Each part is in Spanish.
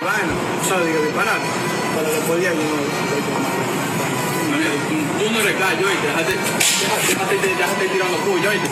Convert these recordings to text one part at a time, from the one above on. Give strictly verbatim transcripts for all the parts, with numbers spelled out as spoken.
Bueno, yo digo disparar, para que podía no. Tú no eres gallo, ¿oíste? Déjate, déjate, déjate, déjate tirando puyo, ¿oíste?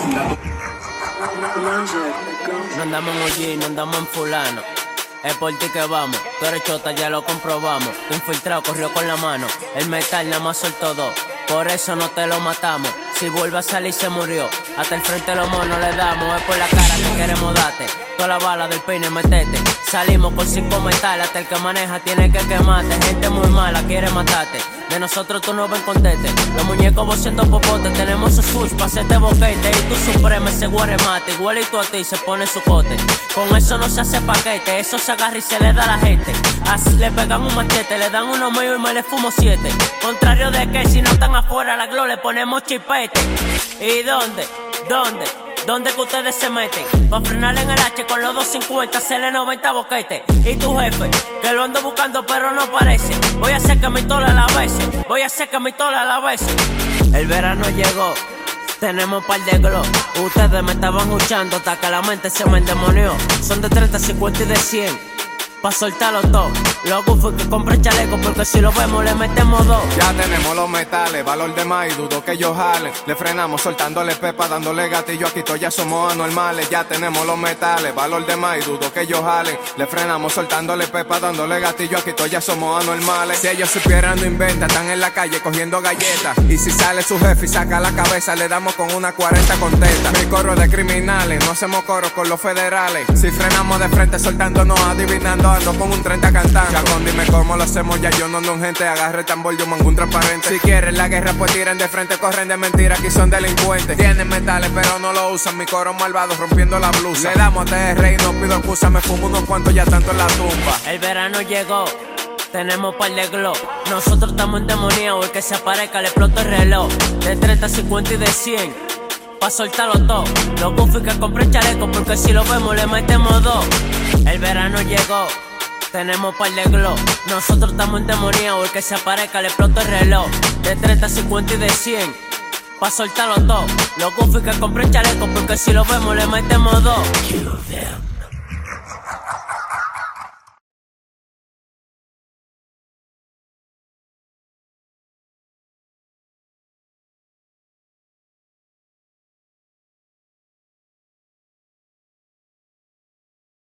No andamos en O G, no andamos en fulano. Es por ti que vamos, tú eres chota, ya lo comprobamos. Tu infiltrado corrió con la mano, el metal nada más soltó dos. Por eso no te lo matamos, si vuelve a salir se murió. Hasta el frente los monos le damos, es por la cara que queremos darte. Toda la bala del peine metete, salimos con cinco metales. Hasta el que maneja tiene que quemarte. Gente muy mala quiere matarte, de nosotros tú no ven contete. Los muñecos vos siendo popote, tenemos su switch pa' hacerte boquete. Y tu supreme ese guaremate, igualito a ti se pone su cote. Con eso no se hace paquete, eso se agarra y se le da a la gente. Así le pegan un machete, le dan uno mío y me le fumo siete. Contrario de que si no están afuera la glow le ponemos chipete. ¿Y dónde? ¿Dónde? ¿Dónde que ustedes se meten? Pa' frenar en el H con los doscientos cincuenta, hacerle noventa boquetes. Y tu jefe, que lo ando buscando pero no aparece. Voy a hacer que mi tola la bese, voy a hacer que mi tola la bese. El verano llegó, tenemos par de glow. Ustedes me estaban escuchando hasta que la mente se me endemonió. Son de treinta, cincuenta y de cien. Pa' soltarlo todo, loco fue que compré chaleco porque si lo vemos le metemos dos. Ya tenemos los metales, valor de más y dudo que ellos jalen. Le frenamos soltándole pepa, dándole gatillo, aquí todos ya somos anormales. Ya tenemos los metales, valor de más y dudo que ellos jalen. Le frenamos soltándole pepa, dándole gatillo, aquí todos ya somos anormales. Si ellos supieran no inventan, están en la calle cogiendo galletas. Y si sale su jefe y saca la cabeza, le damos con una cuarenta contenta. Mi corro de criminales, no hacemos coros con los federales. Si frenamos de frente soltándonos, adivinando, ando con un treinta cantando. Chacón, dime cómo lo hacemos, ya yo no ando en gente. Agarre el tambor, yo mango un transparente. Si quieren la guerra, pues tiren de frente, corren de mentira, aquí son delincuentes. Tienen metales, pero no lo usan, mi coro malvado rompiendo la blusa. Le damos T R y no pido excusa, me fumo unos cuantos ya tanto en la tumba. El verano llegó, tenemos par de glow. Nosotros estamos endemoniados, el que se aparezca le explota el reloj. De treinta, cincuenta y de cien, pa' soltarlo todo. Los bufis que compré chaleco porque si lo vemos le metemos dos. El verano llegó, tenemos par de glow. Nosotros estamos endemoniados, el que se aparezca le explota el reloj. De treinta, cincuenta y de cien, pa' soltarlo todo. Los bufis que compré chaleco porque si lo vemos le metemos dos. Kill them.